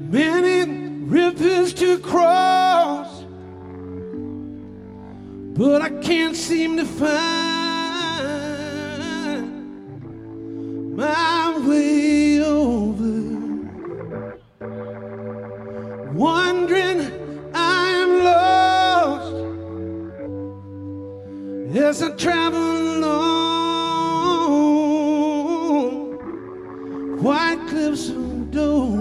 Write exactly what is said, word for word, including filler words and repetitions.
Many rivers to cross, but I can't seem to find my way over. Wondering I'm lost as I travel along white cliffs of Dover.